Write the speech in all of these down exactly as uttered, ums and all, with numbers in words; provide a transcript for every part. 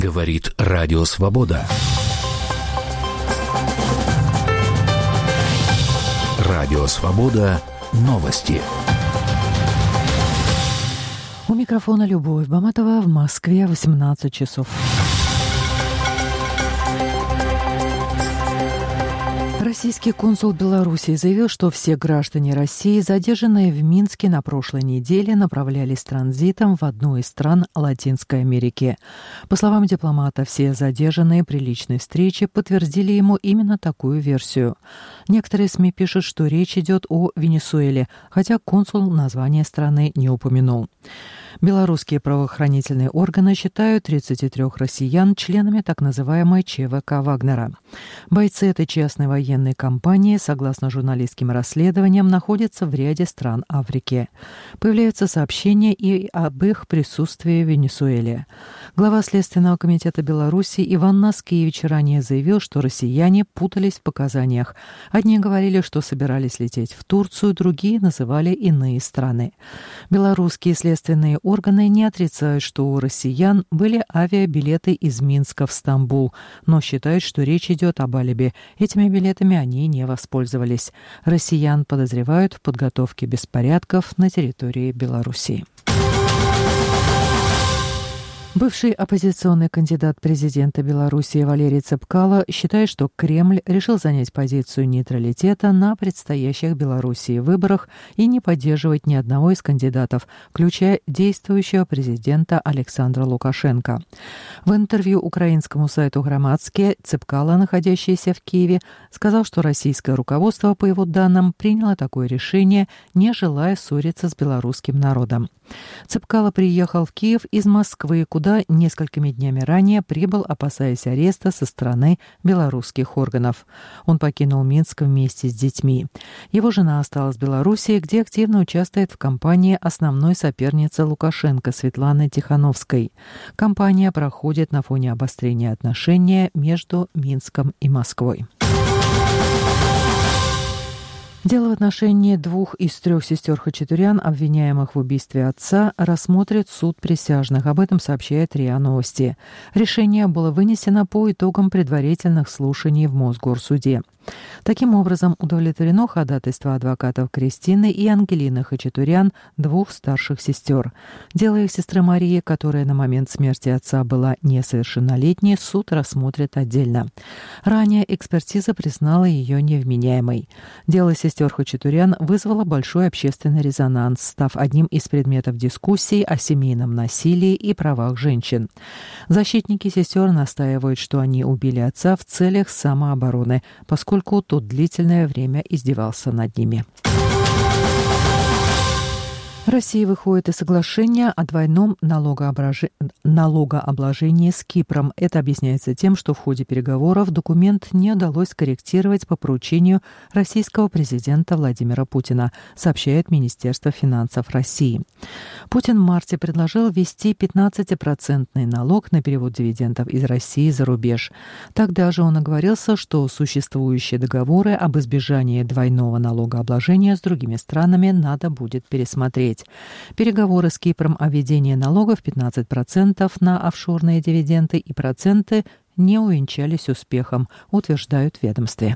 Говорит Радио Свобода. Радио Свобода. Новости. У микрофона Любовь Баматова. В Москве восемнадцать часов. Российский консул Беларуси заявил, что все граждане России, задержанные в Минске на прошлой неделе, направлялись транзитом в одну из стран Латинской Америки. По словам дипломата, все задержанные при личной встрече подтвердили ему именно такую версию. Некоторые СМИ пишут, что речь идет о Венесуэле, хотя консул название страны не упомянул. Белорусские правоохранительные органы считают тридцати трёх россиян членами так называемой ЧВК Вагнера. Бойцы этой частной военной компании, согласно журналистским расследованиям, находятся в ряде стран Африки. Появляются сообщения и об их присутствии в Венесуэле. Глава Следственного комитета Беларуси Иван Наскевич ранее заявил, что россияне путались в показаниях. Одни говорили, что собирались лететь в Турцию, другие называли иные страны. Белорусские следственные органы не отрицают, что у россиян были авиабилеты из Минска в Стамбул, но считают, что речь идет об алиби. Этими билетами они не воспользовались. Россиян подозревают в подготовке беспорядков на территории Беларуси. Бывший оппозиционный кандидат президента Беларуси Валерий Цепкало считает, что Кремль решил занять позицию нейтралитета на предстоящих в Беларуси выборах и не поддерживать ни одного из кандидатов, включая действующего президента Александра Лукашенко. В интервью украинскому сайту «Громадские» Цепкало, находящийся в Киеве, сказал, что российское руководство, по его данным, приняло такое решение, не желая ссориться с белорусским народом. Цепкало приехал в Киев из Москвы, куда несколькими днями ранее прибыл, опасаясь ареста со стороны белорусских органов. Он покинул Минск вместе с детьми. Его жена осталась в Беларуси, где активно участвует в кампании основной соперницы Лукашенко Светланы Тихановской. Кампания проходит на фоне обострения отношений между Минском и Москвой. Дело в отношении двух из трех сестер Хачатурян, обвиняемых в убийстве отца, рассмотрит суд присяжных. Об этом сообщает РИА Новости. Решение было вынесено по итогам предварительных слушаний в Мосгорсуде. Таким образом, удовлетворено ходатайство адвокатов Кристины и Ангелины Хачатурян, двух старших сестер. Дело их сестры Марии, которая на момент смерти отца была несовершеннолетней, суд рассмотрит отдельно. Ранее экспертиза признала ее невменяемой. Дело сестер Хачатурян вызвало большой общественный резонанс, став одним из предметов дискуссий о семейном насилии и правах женщин. Защитники сестер настаивают, что они убили отца в целях самообороны, поскольку поскольку тот длительное время издевался над ними. Россия выходит из соглашения о двойном налогоображ... налогообложении с Кипром. Это объясняется тем, что в ходе переговоров документ не удалось скорректировать по поручению российского президента Владимира Путина, сообщает Министерство финансов России. Путин в марте предложил ввести пятнадцатипроцентный налог на перевод дивидендов из России за рубеж. Тогда же он оговорился, что существующие договоры об избежании двойного налогообложения с другими странами надо будет пересмотреть. Переговоры с Кипром о введении налогов пятнадцать процентов на офшорные дивиденды и проценты не увенчались успехом, утверждают в ведомстве.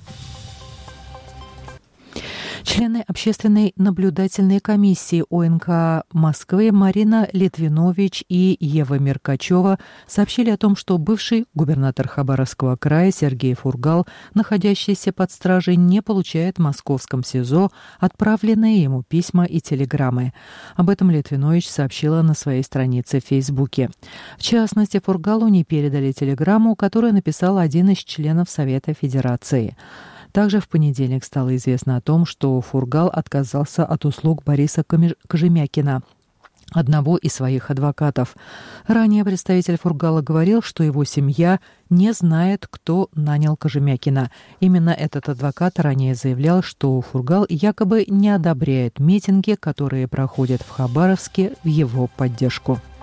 Члены общественной наблюдательной комиссии ОНК Москвы Марина Литвинович и Ева Меркачева сообщили о том, что бывший губернатор Хабаровского края Сергей Фургал, находящийся под стражей, не получает в московском СИЗО отправленные ему письма и телеграммы. Об этом Литвинович сообщила на своей странице в Фейсбуке. В частности, Фургалу не передали телеграмму, которую написал один из членов Совета Федерации. Также в понедельник стало известно о том, что Фургал отказался от услуг Бориса Кожемякина, одного из своих адвокатов. Ранее представитель Фургала говорил, что его семья не знает, кто нанял Кожемякина. Именно этот адвокат ранее заявлял, что Фургал якобы не одобряет митинги, которые проходят в Хабаровске в его поддержку.